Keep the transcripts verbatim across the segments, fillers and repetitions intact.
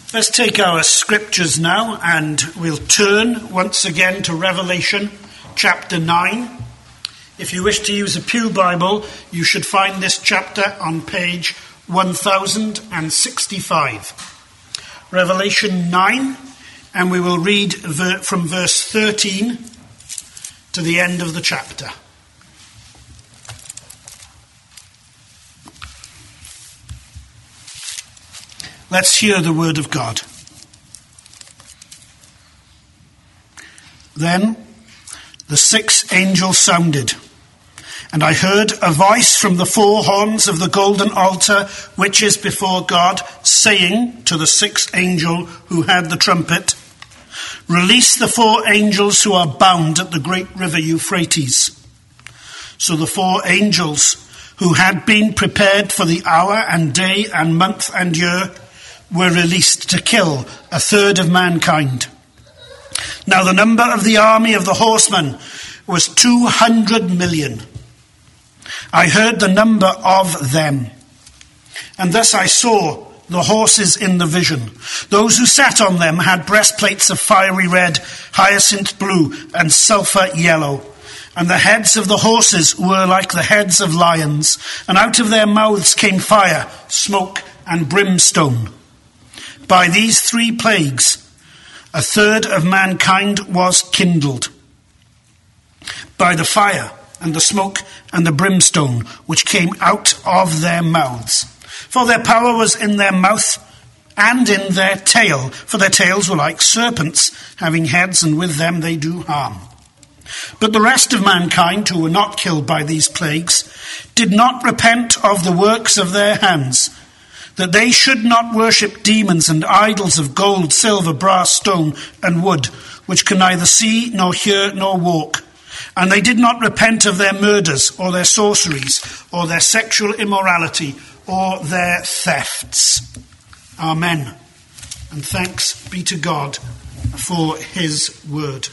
Let's take our scriptures now and we'll turn once again to Revelation chapter nine. If you wish to use a Pew Bible, you should find this chapter on page one thousand sixty-five. Revelation nine, and we will read ver- from verse thirteen to the end of the chapter. Let's hear the word of God. Then the sixth angel sounded, and I heard a voice from the four horns of the golden altar which is before God, saying to the sixth angel who had the trumpet, "Release the four angels who are bound at the great river Euphrates." So the four angels who had been prepared for the hour and day and month and year were released to kill a third of mankind. Now the number of the army of the horsemen was two hundred million. I heard the number of them, and thus I saw the horses in the vision. Those who sat on them had breastplates of fiery red, hyacinth blue, and sulphur yellow. And the heads of the horses were like the heads of lions, and out of their mouths came fire, smoke, and brimstone. By these three plagues, a third of mankind was kindled. By the fire and the smoke and the brimstone which came out of their mouths. For their power was in their mouth and in their tail, for their tails were like serpents, having heads, and with them they do harm. But the rest of mankind who were not killed by these plagues did not repent of the works of their hands, that they should not worship demons and idols of gold, silver, brass, stone, and wood, which can neither see, nor hear, nor walk. And they did not repent of their murders, or their sorceries, or their sexual immorality, or their thefts. Amen. And thanks be to God for his word.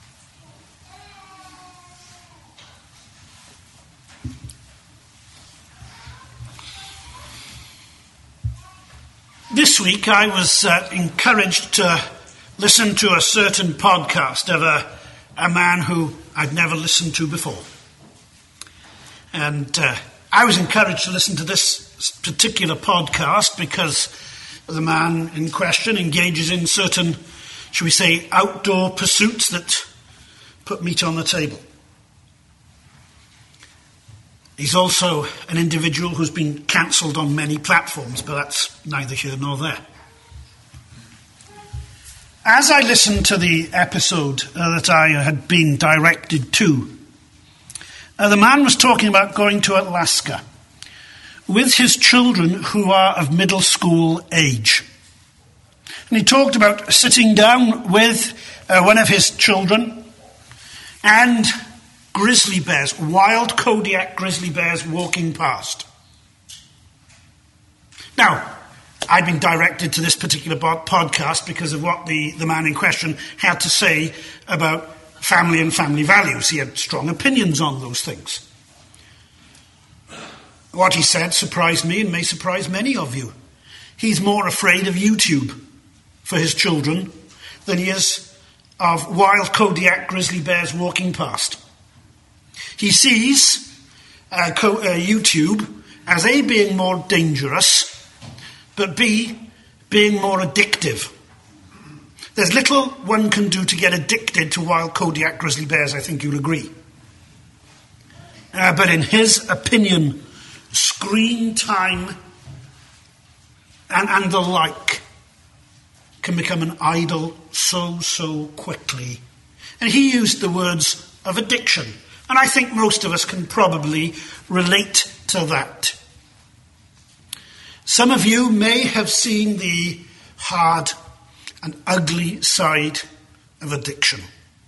This week I was uh, encouraged to listen to a certain podcast of a, a man who I'd never listened to before. And uh, I was encouraged to listen to this particular podcast because the man in question engages in certain, shall we say, outdoor pursuits that put meat on the table. He's also an individual who's been cancelled on many platforms, but that's neither here nor there. As I listened to the episode uh, that I had been directed to, uh, the man was talking about going to Alaska with his children who are of middle school age. And he talked about sitting down with uh, one of his children and grizzly bears, wild Kodiak grizzly bears walking past. Now, I'd been directed to this particular podcast because of what the, the man in question had to say about family and family values. He had strong opinions on those things. What he said surprised me and may surprise many of you. He's more afraid of YouTube for his children than he is of wild Kodiak grizzly bears walking past. He sees uh, co- uh, YouTube as A, being more dangerous, but B, being more addictive. There's little one can do to get addicted to wild Kodiak grizzly bears, I think you'll agree. Uh, but in his opinion, screen time and, and the like can become an idol so, so quickly. And he used the words of addiction. And I think most of us can probably relate to that. Some of you may have seen the hard and ugly side of addiction.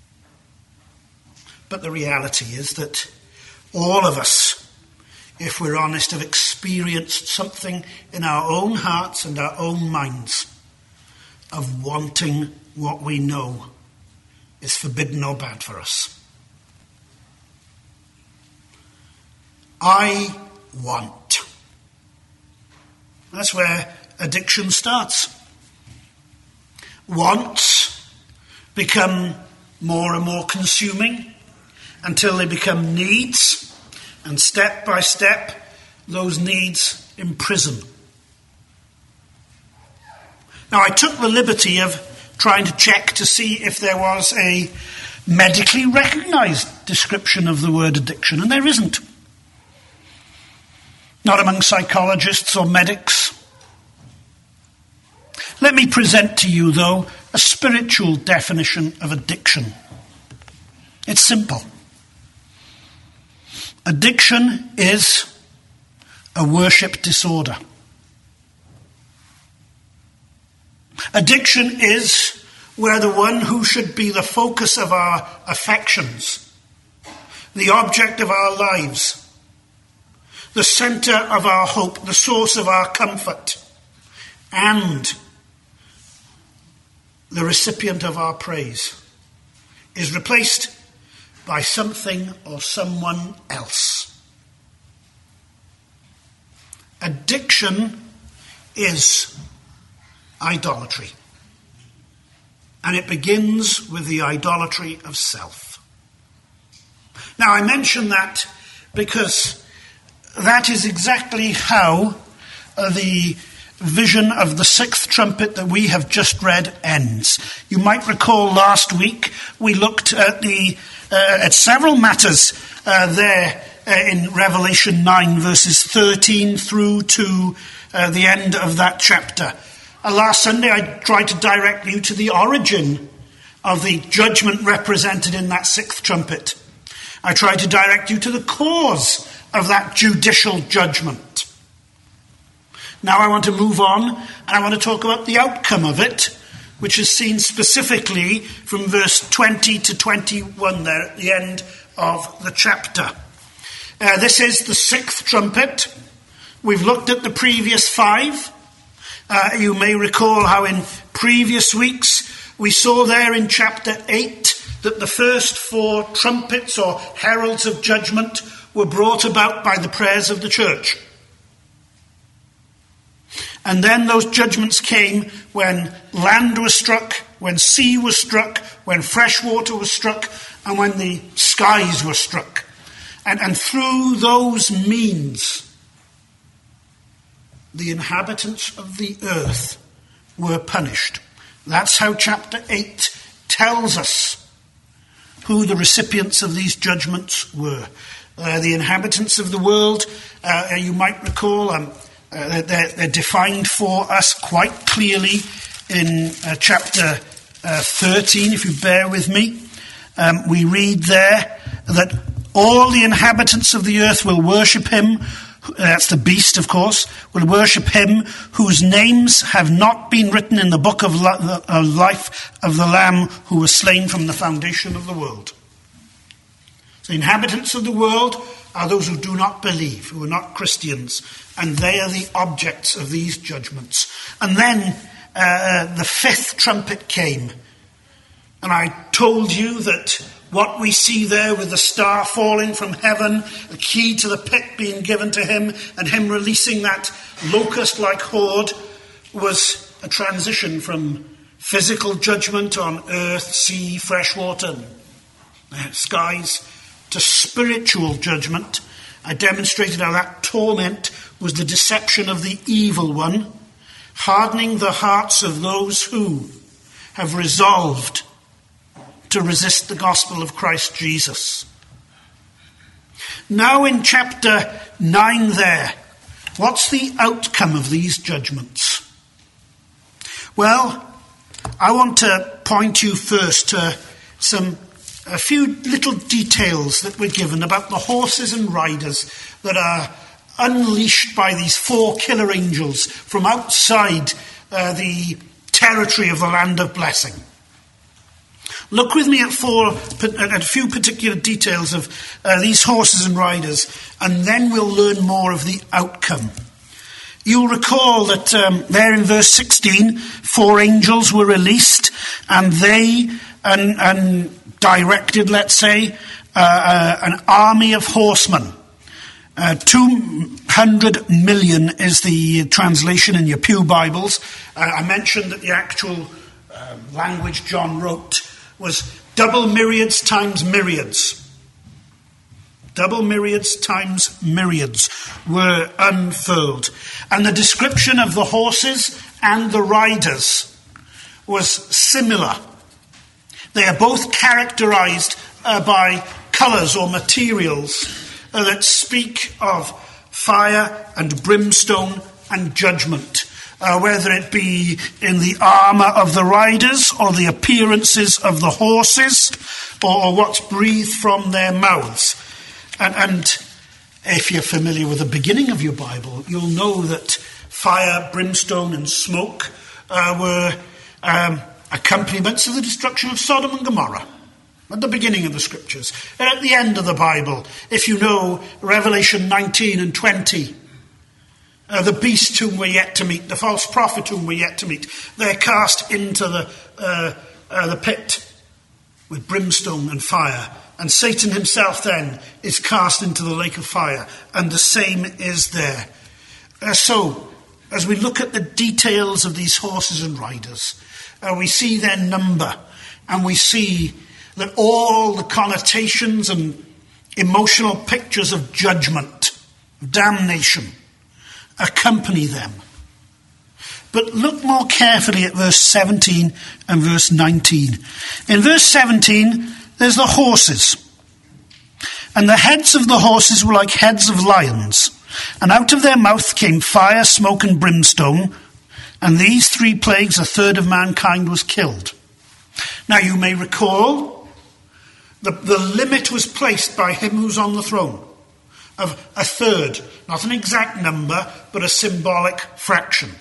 But the reality is that all of us, if we're honest, have experienced something in our own hearts and our own minds of wanting what we know is forbidden or bad for us. I want. That's where addiction starts. wants become more and more consuming until they become needs, and step by step, those needs imprison. Now, I took the liberty of trying to check to see if there was a medically recognized description of the word addiction, and there isn't. Not among psychologists or medics. Let me present to you, though, a spiritual definition of addiction. It's simple. Addiction is a worship disorder. Addiction is where the one who should be the focus of our affections, the object of our lives, the center of our hope, the source of our comfort, and the recipient of our praise, is replaced by something or someone else. Addiction is idolatry. And it begins with the idolatry of self. Now, I mention that because that is exactly how uh, the vision of the sixth trumpet that we have just read ends. You might recall last week we looked at the uh, at several matters uh, there uh, in Revelation nine, verses thirteen through to uh, the end of that chapter. Uh, last Sunday I tried to direct you to the origin of the judgment represented in that sixth trumpet. I tried to direct you to the cause of that judicial judgment. Now I want to move on, and I want to talk about the outcome of it, which is seen specifically from verse twenty to twenty-one there at the end of the chapter. Uh, this is the sixth trumpet. We've looked at the previous five. Uh, you may recall how in previous weeks we saw there in chapter eight that the first four trumpets or heralds of judgment were brought about by the prayers of the church. And then those judgments came when land was struck, when sea was struck, when fresh water was struck, and when the skies were struck. And, and through those means, the inhabitants of the earth were punished. That's how chapter eight tells us who the recipients of these judgments were. Uh, the inhabitants of the world, uh, you might recall, um, Uh, they're, they're defined for us quite clearly in uh, chapter uh, thirteen, if you bear with me. Um, we read there that all the inhabitants of the earth will worship him, that's the beast, of course, will worship him whose names have not been written in the book of life of the Lamb who was slain from the foundation of the world. So the inhabitants of the world are those who do not believe, who are not Christians, and they are the objects of these judgments. And then uh, the fifth trumpet came, and I told you that what we see there with the star falling from heaven, a key to the pit being given to him, and him releasing that locust-like horde, was a transition from physical judgment on earth, sea, fresh water, and skies, to spiritual judgment. I demonstrated how that torment was the deception of the evil one, hardening the hearts of those who have resolved to resist the gospel of Christ Jesus. Now in chapter nine there, what's the outcome of these judgments? Well, I want to point you first to some a few little details that were given about the horses and riders that are unleashed by these four killer angels from outside uh, the territory of the land of blessing. Look with me at four, at a few particular details of uh, these horses and riders, and then we'll learn more of the outcome. You'll recall that um, there in verse sixteen, four angels were released, and they and, and directed, let's say, uh, uh, an army of horsemen. Uh, two hundred million is the translation in your pew Bibles. Uh, I mentioned that the actual um, language John wrote was double myriads times myriads. Double myriads times myriads were unfurled. And the description of the horses and the riders was similar. They are both characterized uh, by colours or materials uh, that speak of fire and brimstone and judgment, uh, whether it be in the armour of the riders or the appearances of the horses or, or what's breathed from their mouths. And, and if you're familiar with the beginning of your Bible, you'll know that fire, brimstone and smoke uh, were um, accompaniments of the destruction of Sodom and Gomorrah at the beginning of the scriptures. And at the end of the Bible, if you know Revelation nineteen and twenty, uh, the beast whom we're yet to meet, the false prophet whom we're yet to meet, they're cast into the, uh, uh, the pit with brimstone and fire. And Satan himself then is cast into the lake of fire. And the same is there. Uh, so, as we look at the details of these horses and riders, uh, we see their number. And we see that all the connotations and emotional pictures of judgment, damnation, accompany them. But look more carefully at verse seventeen and verse nineteen. In verse seventeen, there's the horses. And the heads of the horses were like heads of lions. And out of their mouth came fire, smoke, and brimstone. And these three plagues, a third of mankind was killed. Now you may recall, the, the limit was placed by him who's on the throne of a third. Not an exact number, but a symbolic fraction.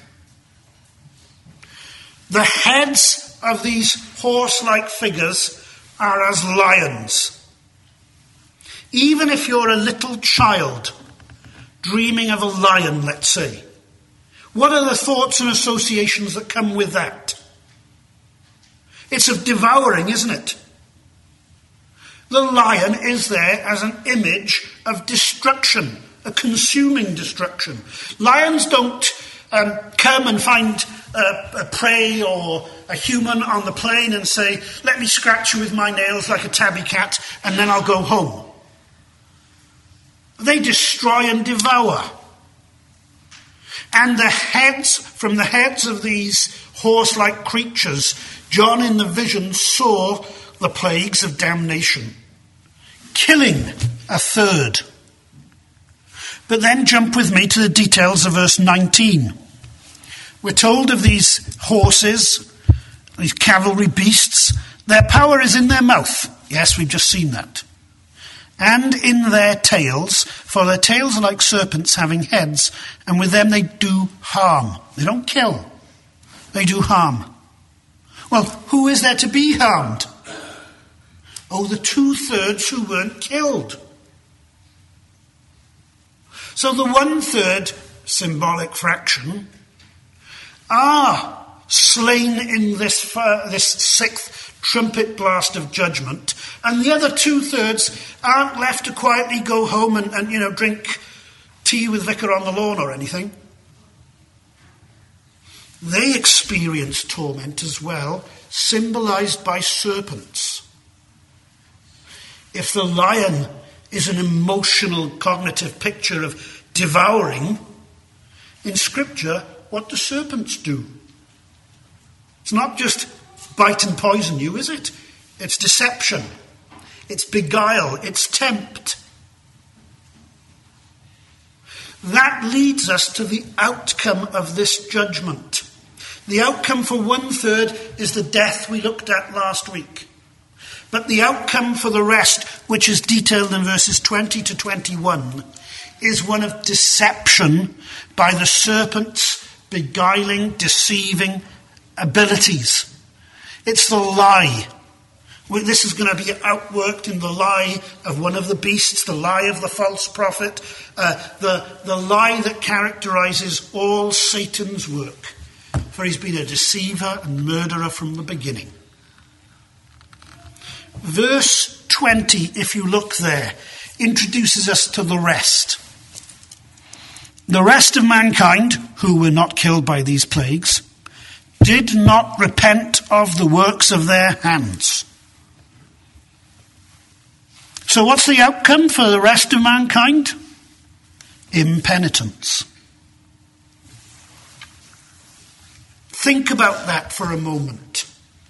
The heads of these horse-like figures are as lions. Even if you're a little child dreaming of a lion, let's say, what are the thoughts and associations that come with that? It's of devouring, isn't it? The lion is there as an image of destruction, a consuming destruction. Lions don't um, come and find a, a prey or a human on the plain and say, let me scratch you with my nails like a tabby cat and then I'll go home. They destroy and devour. And the heads, from the heads of these horse-like creatures, John in the vision saw the plagues of damnation, killing a third. But then jump with me to the details of verse nineteen. We're told of these horses, these cavalry beasts, their power is in their mouth. Yes, we've just seen that. And in their tails, for their tails are like serpents having heads, and with them they do harm. They don't kill, they do harm. Well, who is there to be harmed? Oh, the two-thirds who weren't killed. So the one-third symbolic fraction are slain in this, uh, this sixth trumpet blast of judgment, and the other two-thirds aren't left to quietly go home and, and you know, drink tea with Vicar on the lawn or anything. They experience torment as well, symbolized by serpents. If the lion is an emotional, cognitive picture of devouring, in Scripture, what do serpents do? It's not just bite and poison you, is it? It's deception. It's beguile. It's tempt. That leads us to the outcome of this judgment. The outcome for one-third is the death we looked at last week. But the outcome for the rest, which is detailed in verses twenty to twenty-one, is one of deception by the serpent's beguiling, deceiving abilities. It's the lie. This is going to be outworked in the lie of one of the beasts, the lie of the false prophet, uh, the, the lie that characterizes all Satan's work. For he's been a deceiver and murderer from the beginning. Verse twenty, if you look there, introduces us to the rest. The rest of mankind, who were not killed by these plagues, did not repent of the works of their hands. So what's the outcome for the rest of mankind? Impenitence. Think about that for a moment.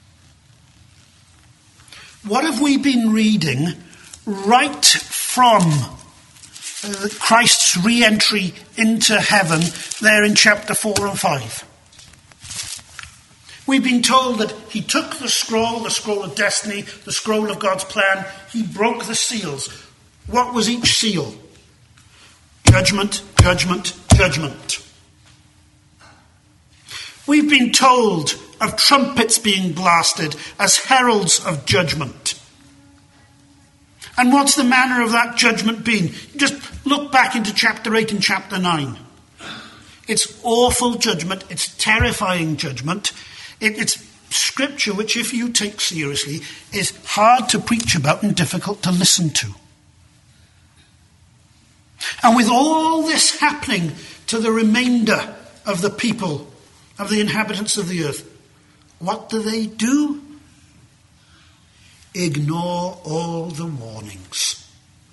What have we been reading right from uh, Christ's re-entry into heaven there in chapter four and five? We've been told that he took the scroll, the scroll of destiny, the scroll of God's plan. He broke the seals. What was each seal? Judgment, judgment, judgment. We've been told of trumpets being blasted as heralds of judgment. And what's the manner of that judgment been? Just look back into chapter eight and chapter nine. It's awful judgment. It's terrifying judgment. It, it's scripture which, if you take seriously, is hard to preach about and difficult to listen to. And with all this happening to the remainder of the people, of the inhabitants of the earth, what do they do? Ignore all the warnings.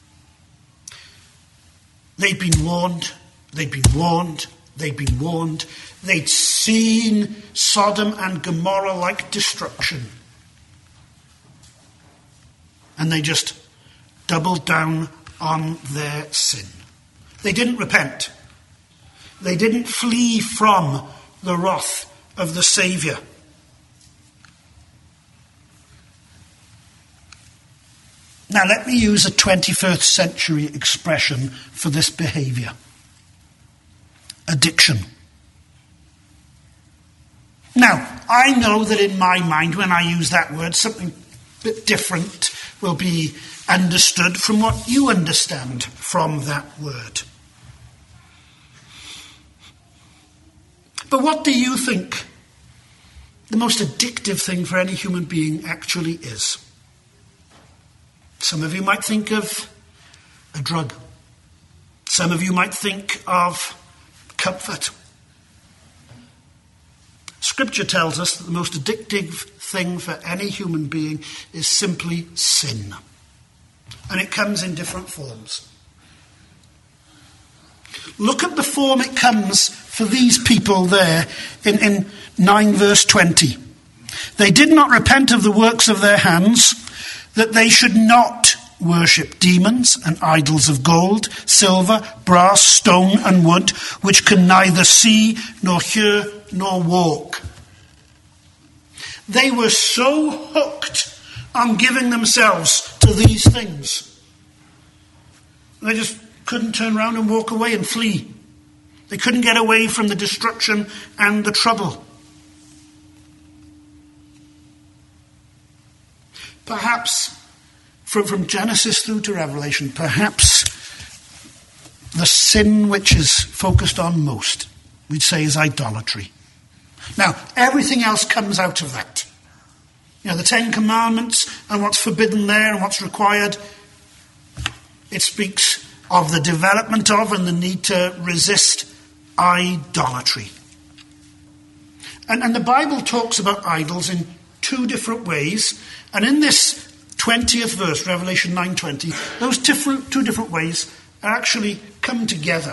They'd been warned, they'd been warned, they'd been warned. They'd seen Sodom and Gomorrah-like destruction. And they just doubled down on their sin. They didn't repent. They didn't flee from the wrath of the Saviour. Now let me use a twenty-first century expression for this behaviour. Addiction. Now, I know that in my mind, when I use that word, something a bit different will be understood from what you understand from that word. But what do you think the most addictive thing for any human being actually is? Some of you might think of a drug. Some of you might think of comfort. Scripture tells us that the most addictive thing for any human being is simply sin. And it comes in different forms. Look at the form it comes for these people there in, in nine verse twenty. They did not repent of the works of their hands, that they should not worship demons and idols of gold, silver, brass, stone, and wood, which can neither see nor hear nor walk. They were so hooked on giving themselves to these things. They just couldn't turn around and walk away and flee. They couldn't get away from the destruction and the trouble. Perhaps, from, from Genesis through to Revelation, perhaps the sin which is focused on most, we'd say, is idolatry. Now, everything else comes out of that. You know, the Ten Commandments and what's forbidden there and what's required. It speaks of the development of and the need to resist idolatry. And, and the Bible talks about idols in two different ways. And in this twentieth verse, Revelation nine twenty, those different, two different ways actually come together.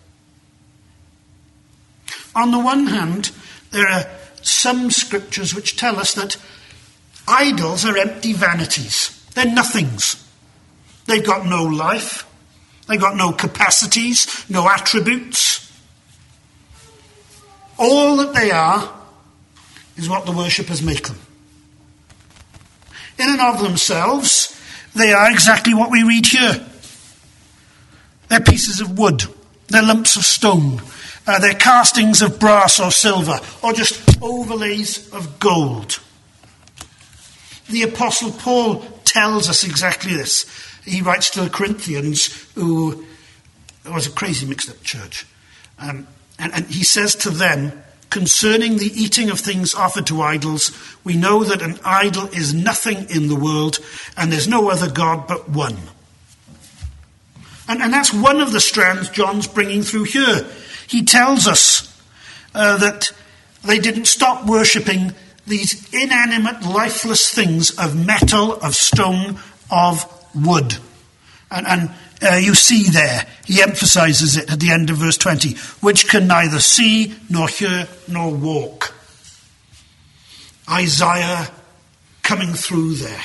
On the one hand, there are some scriptures which tell us that idols are empty vanities. They're nothings. They've got no life. They've got no capacities, no attributes. All that they are is what the worshippers make them. In and of themselves, they are exactly what we read here. They're pieces of wood. They're lumps of stone. Uh, they're castings of brass or silver, or just overlays of gold. The Apostle Paul tells us exactly this. He writes to the Corinthians, who was a crazy mixed-up church. Um, and, and he says to them, concerning the eating of things offered to idols, we know that an idol is nothing in the world, and there's no other God but one. And, and that's one of the strands John's bringing through here. He tells us uh, that They didn't stop worshipping these inanimate, lifeless things of metal, of stone, of wood. And, and uh, you see there, he emphasizes it at the end of verse twenty, which can neither see, nor hear, nor walk. Isaiah coming through there.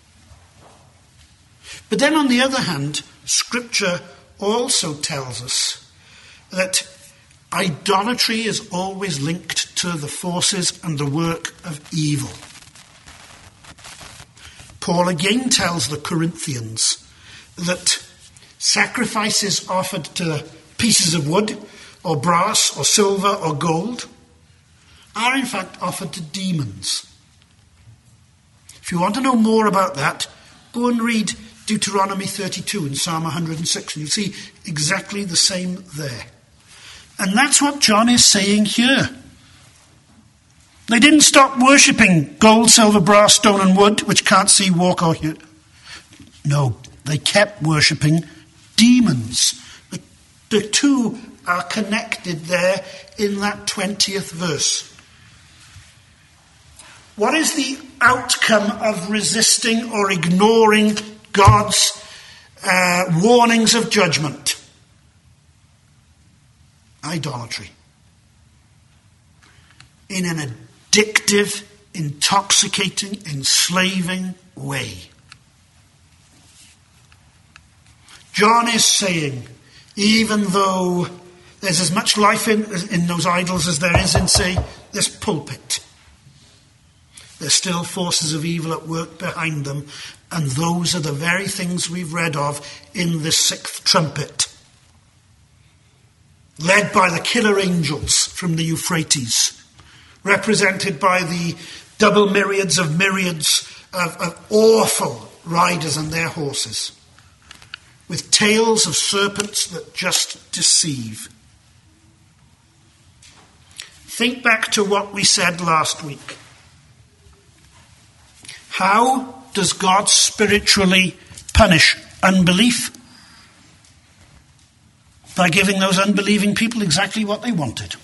But then on the other hand, Scripture also tells us that idolatry is always linked to the forces and the work of evil. Paul again tells the Corinthians that sacrifices offered to pieces of wood or brass or silver or gold are in fact offered to demons. If you want to know more about that, go and read Deuteronomy thirty-two and Psalm one hundred six, and you'll see exactly the same there. And that's what John is saying here. They didn't stop worshipping gold, silver, brass, stone and wood, which can't see, walk or hear. No, they kept worshipping demons. The, the two are connected there in that twentieth verse. What is the outcome of resisting or ignoring God's uh, warnings of judgment? Idolatry. In an addictive, intoxicating, enslaving way. John is saying, even though there's as much life in, in those idols as there is in, say, this pulpit, there's still forces of evil at work behind them, and those are the very things we've read of in this sixth trumpet, led by the killer angels from the Euphrates, represented by the double myriads of myriads of, of awful riders and their horses, with tails of serpents that just deceive. Think back to what we said last week. How does God spiritually punish unbelief? By giving those unbelieving people exactly what they wanted.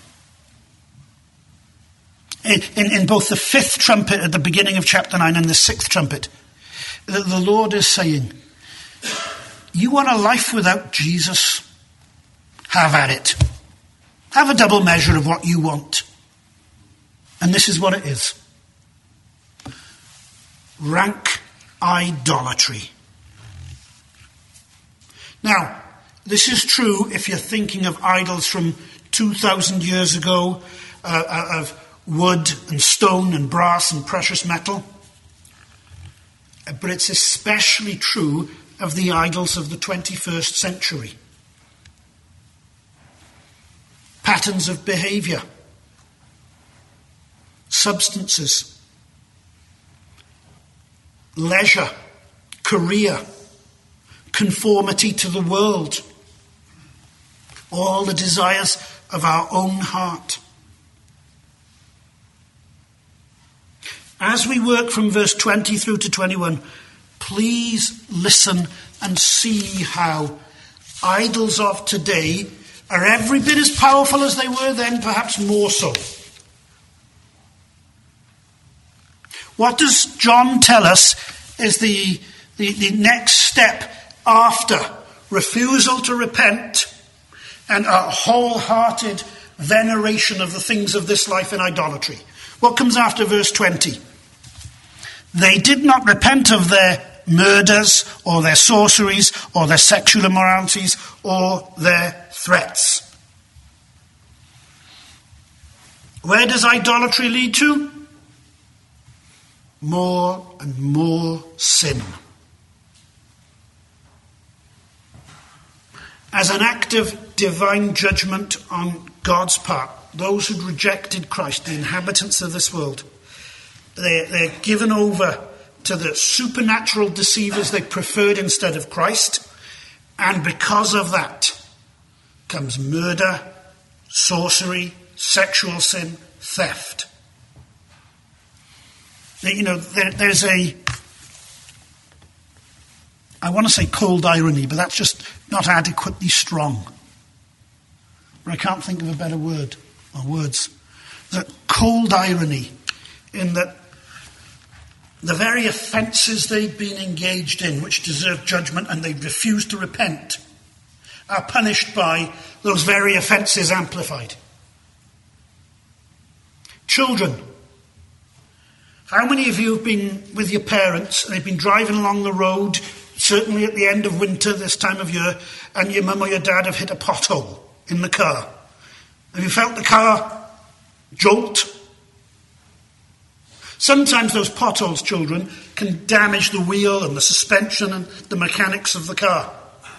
In, in, in both the fifth trumpet at the beginning of chapter nine and the sixth trumpet, the, the Lord is saying, you want a life without Jesus? Have at it. Have a double measure of what you want. And this is what it is. Rank idolatry. Now, this is true if you're thinking of idols from two thousand years ago, uh, of wood and stone and brass and precious metal. But it's especially true of the idols of the twenty-first century. Patterns of behavior, substances, leisure, career, conformity to the world, all the desires of our own heart. As we work from verse twenty through to twenty-one, please listen and see how idols of today are every bit as powerful as they were then, perhaps more so. What does John tell us is the, the, the next step after refusal to repent and a wholehearted veneration of the things of this life in idolatry? What comes after verse twenty? They did not repent of their murders or their sorceries or their sexual immoralities or their threats. Where does idolatry lead to? More and more sin. As an act of divine judgment on God's part, those who'd rejected Christ, the inhabitants of this world, they're, they're given over to the supernatural deceivers they preferred instead of Christ, and because of that comes murder, sorcery, sexual sin, theft. You know, there, there's a, I want to say cold irony, but that's just not adequately strong. But I can't think of a better word or words. There's a cold irony in that the very offences they'd been engaged in, which deserved judgment and they'd refused to repent, are punished by those very offences amplified. Children. How many of you have been with your parents and they've been driving along the road, certainly at the end of winter, this time of year, and your mum or your dad have hit a pothole in the car? Have you felt the car jolt? Sometimes those potholes, children, can damage the wheel and the suspension and the mechanics of the car.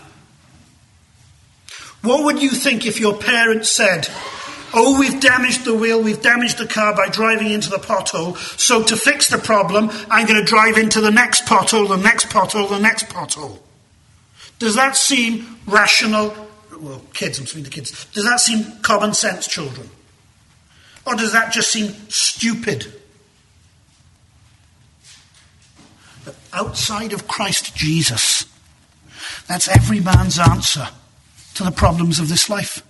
What would you think if your parents said, oh, we've damaged the wheel, we've damaged the car by driving into the pothole, so to fix the problem, I'm going to drive into the next pothole, the next pothole, the next pothole. Does that seem rational? Well, kids, I'm speaking to kids. Does that seem common sense, children? Or does that just seem stupid? But outside of Christ Jesus, that's every man's answer to the problems of this life.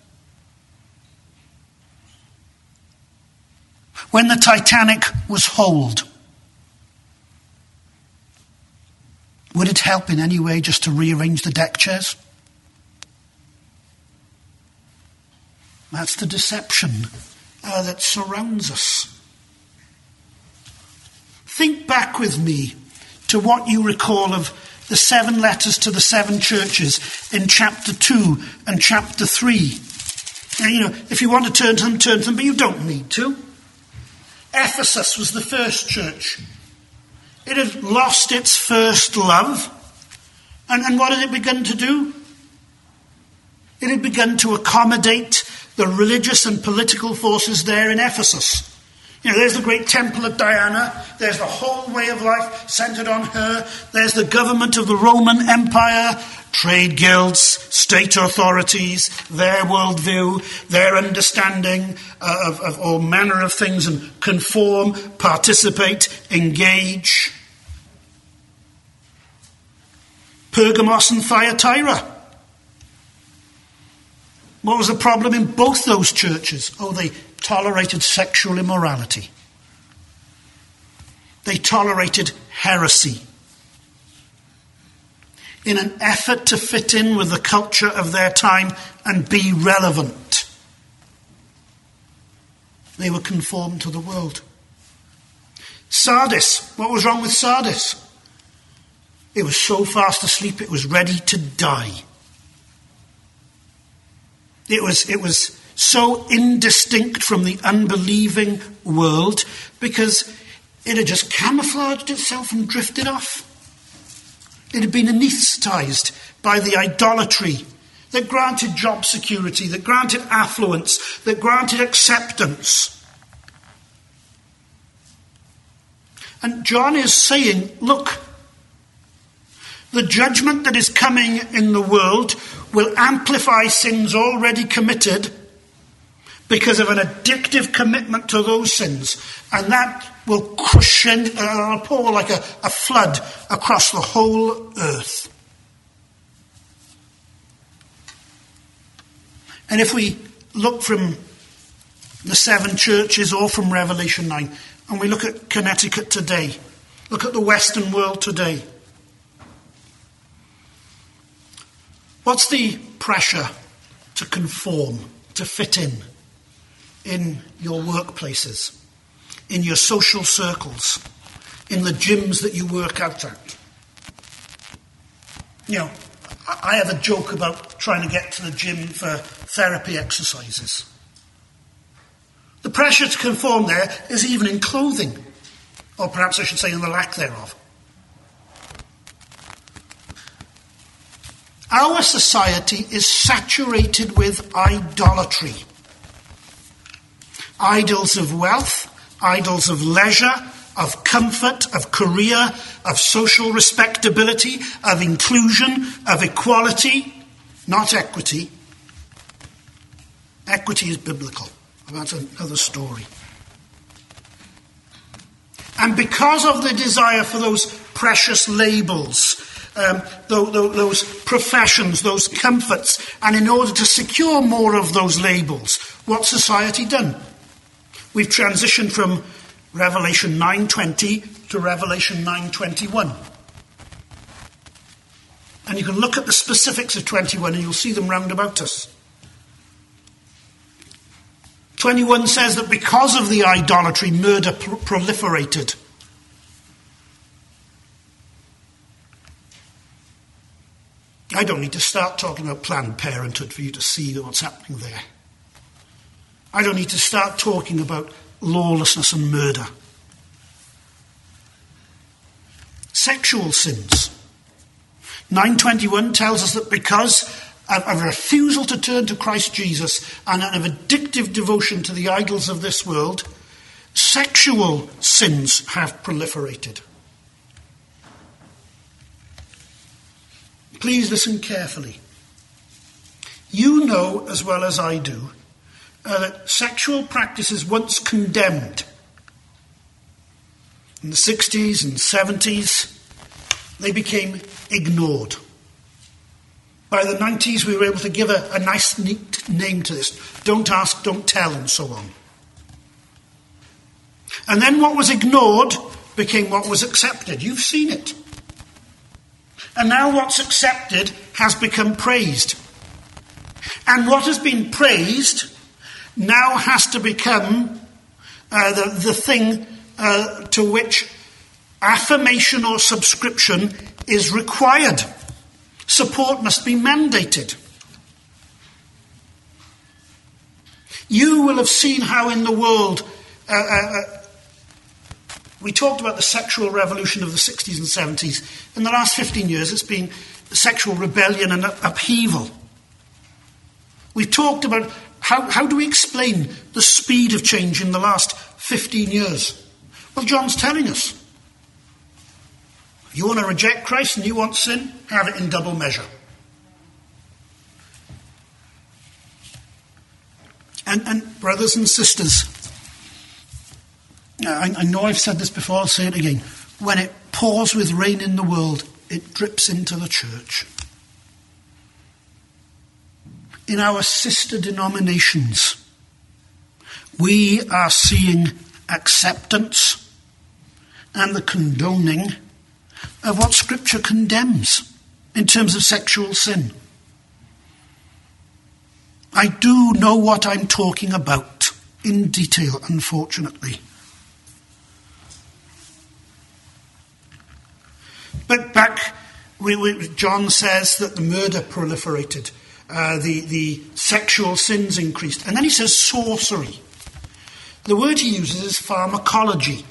When the Titanic was holed, would it help in any way just to rearrange the deck chairs? That's the deception uh, that surrounds us. Think back with me to what you recall of the seven letters to the seven churches in chapter two and chapter three. Now, you know, if you want to turn to them, turn to them, but you don't need to. Ephesus was the first church. It had lost its first love. And, and what had it begun to do? It had begun to accommodate the religious and political forces there in Ephesus. You know, there's the great temple of Diana. There's the whole way of life centered on her. There's the government of the Roman Empire, trade guilds, state authorities, their worldview, their understanding uh, of, of all manner of things, and conform, participate, engage. Pergamos and Thyatira. What was the problem in both those churches? Oh, they tolerated sexual immorality. They tolerated heresy. In an effort to fit in with the culture of their time and be relevant, they were conformed to the world. Sardis. What was wrong with Sardis? It was so fast asleep it was ready to die. It was, it was so indistinct from the unbelieving world because it had just camouflaged itself and drifted off. It had been anaesthetised by the idolatry that granted job security, that granted affluence, that granted acceptance. And John is saying, look, the judgment that is coming in the world will amplify sins already committed because of an addictive commitment to those sins. And that will crescendo, uh, pour like a, a flood across the whole earth. And if we look from the seven churches or from Revelation nine, and we look at Connecticut today, look at the Western world today, what's the pressure to conform, to fit in, in your workplaces, in your social circles, in the gyms that you work out at? You know, I have a joke about trying to get to the gym for therapy exercises. The pressure to conform there is even in clothing, or perhaps I should say in the lack thereof. Our society is saturated with idolatry. Idols of wealth, idols of leisure, of comfort, of career, of social respectability, of inclusion, of equality, not equity. Equity is biblical. That's another story. And because of the desire for those precious labels, Um, those professions, those comforts, and in order to secure more of those labels, what's society done? We've transitioned from Revelation nine twenty to Revelation nine twenty-one. And you can look at the specifics of twenty-one and you'll see them round about us. twenty-one says that because of the idolatry, murder pro- proliferated. I don't need to start talking about Planned Parenthood for you to see what's happening there. I don't need to start talking about lawlessness and murder. Sexual sins. nine twenty-one tells us that because of a refusal to turn to Christ Jesus and an addictive devotion to the idols of this world, sexual sins have proliferated. Please listen carefully. You know as well as I do uh, that sexual practices once condemned. In the sixties and seventies, they became ignored. By the nineties, we were able to give a, a nice, neat name to this. Don't ask, don't tell, and so on. And then what was ignored became what was accepted. You've seen it. And now what's accepted has become praised. And what has been praised now has to become uh, the, the thing uh, to which affirmation or subscription is required. Support must be mandated. You will have seen how in the world, uh, uh, we talked about the sexual revolution of the sixties and seventies. In the last fifteen years, it's been sexual rebellion and upheaval. We've talked about how, how do we explain the speed of change in the last fifteen years? Well, John's telling us. You want to reject Christ and you want sin? Have it in double measure. And, and brothers and sisters, I, I know I've said this before, I'll say it again. When it pours with rain in the world, it drips into the church. In our sister denominations, we are seeing acceptance and the condoning of what Scripture condemns in terms of sexual sin. I do know what I'm talking about in detail, unfortunately. But back, we, we, John says that the murder proliferated, uh, the, the sexual sins increased. And then he says sorcery. The word he uses is pharmacology.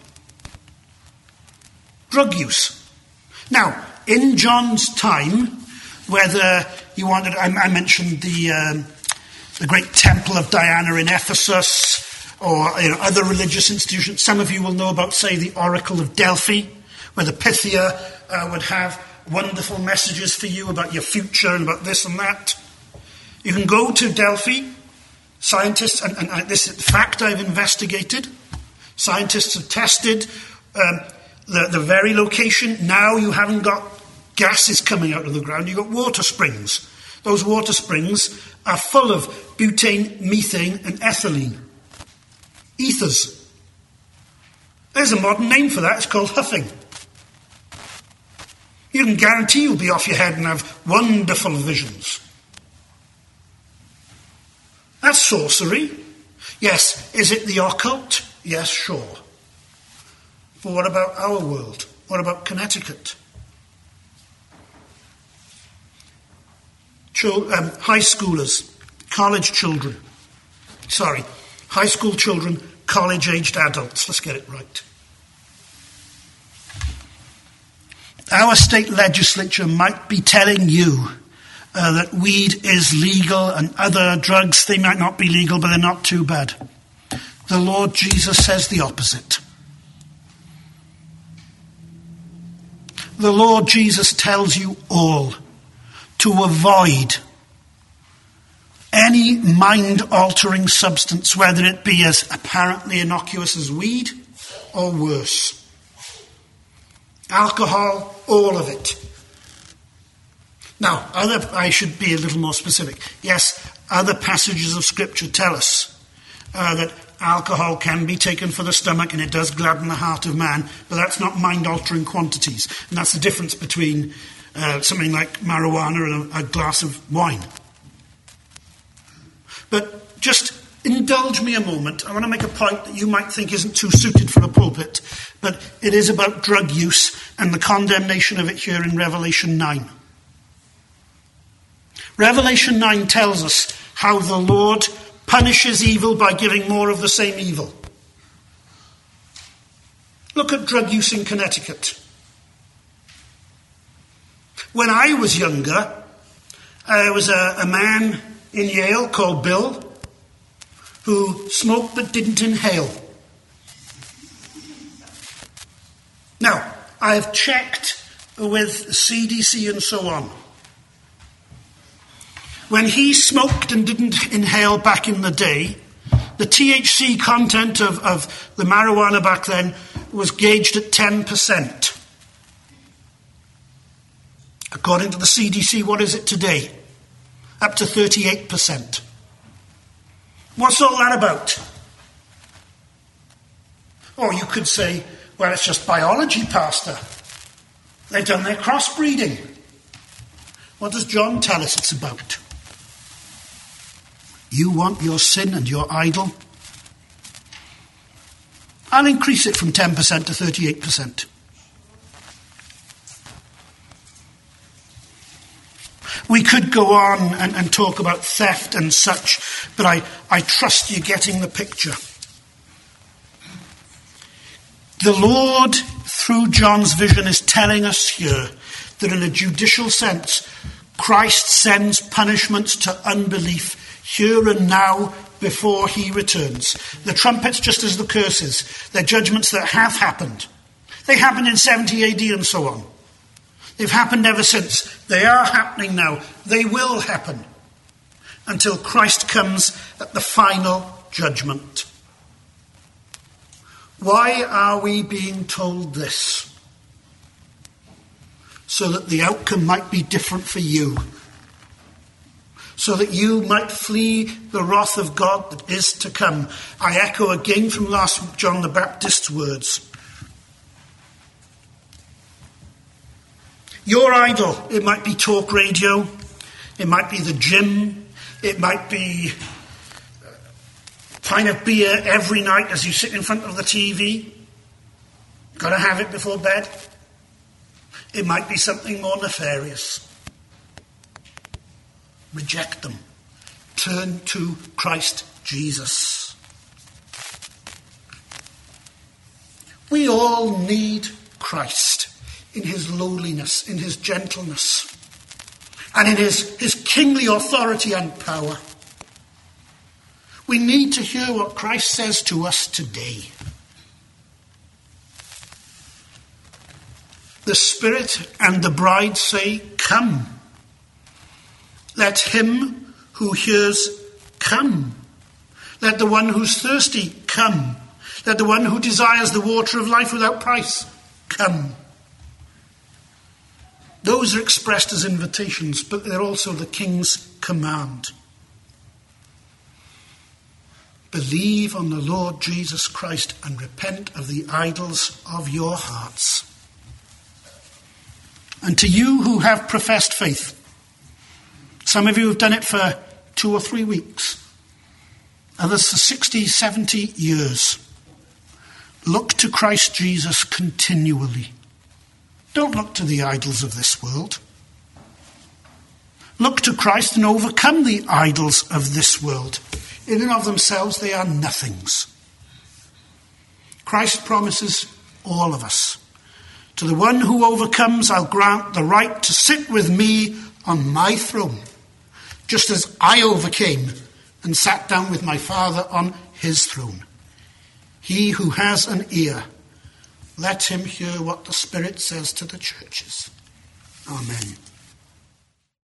Drug use. Now, in John's time, whether you wanted, I, I mentioned the um, the great temple of Diana in Ephesus, or you know, other religious institutions. Some of you will know about, say, the Oracle of Delphi, where the Pythia uh, would have wonderful messages for you about your future and about this and that. You can go to Delphi. Scientists, and, and, and this is a fact I've investigated, scientists have tested um, the, the very location. Now you haven't got gases coming out of the ground, you've got water springs. Those water springs are full of butane, methane and ethylene. Ethers. There's a modern name for that, it's called huffing. You can guarantee you'll be off your head and have wonderful visions. That's sorcery. Yes, is it the occult? Yes, sure. But what about our world? What about Connecticut? Chil- um, high schoolers, college children. Sorry, high school children, college-aged adults. Let's get it right. Our state legislature might be telling you uh, that weed is legal and other drugs, they might not be legal, but they're not too bad. The Lord Jesus says the opposite. The Lord Jesus tells you all to avoid any mind-altering substance, whether it be as apparently innocuous as weed or worse. Alcohol, all of it. Now, other, I should be a little more specific. Yes, other passages of Scripture tell us uh, that alcohol can be taken for the stomach and it does gladden the heart of man, but that's not mind-altering quantities. And that's the difference between uh, something like marijuana and a, a glass of wine. But just indulge me a moment. I want to make a point that you might think isn't too suited for a pulpit, but it is about drug use and the condemnation of it here in Revelation nine. Revelation nine tells us how the Lord punishes evil by giving more of the same evil. Look at drug use in Connecticut. When I was younger, there was a, a man in Yale called Bill who smoked but didn't inhale. Now, I've checked with C D C and so on. When he smoked and didn't inhale back in the day, the T H C content of, of the marijuana back then was gauged at ten percent. According to the C D C, what is it today? Up to thirty-eight percent. What's all that about? Or you could say, well, it's just biology, Pastor. They've done their crossbreeding. What does John tell us it's about? You want your sin and your idol? I'll increase it from ten percent to thirty-eight percent. We could go on and, and talk about theft and such, but I, I trust you're getting the picture. The Lord, through John's vision, is telling us here that in a judicial sense, Christ sends punishments to unbelief here and now before he returns. The trumpets, just as the curses, they're judgments that have happened. They happened in seventy A D and so on. They've happened ever since. They are happening now. They will happen until Christ comes at the final judgment. Why are we being told this? So that the outcome might be different for you. So that you might flee the wrath of God that is to come. I echo again from last John the Baptist's words. Your idol, it might be talk radio, it might be the gym, it might be a pint of beer every night as you sit in front of the T V. Got to have it before bed. It might be something more nefarious. Reject them. Turn to Christ Jesus. We all need Christ in his lowliness, in his gentleness, and in his, his kingly authority and power. We need to hear what Christ says to us today. The Spirit and the bride say, come. Let him who hears come. Let the one who's thirsty come. Let the one who desires the water of life without price come. Those are expressed as invitations, but they're also the King's command. Believe on the Lord Jesus Christ and repent of the idols of your hearts. And to you who have professed faith, some of you have done it for two or three weeks, others for sixty, seventy years. Look to Christ Jesus continually. Don't look to the idols of this world. Look to Christ and overcome the idols of this world. In and of themselves, they are nothings. Christ promises all of us. To the one who overcomes, I'll grant the right to sit with me on my throne, just as I overcame and sat down with my Father on his throne. He who has an ear, let him hear what the Spirit says to the churches. Amen.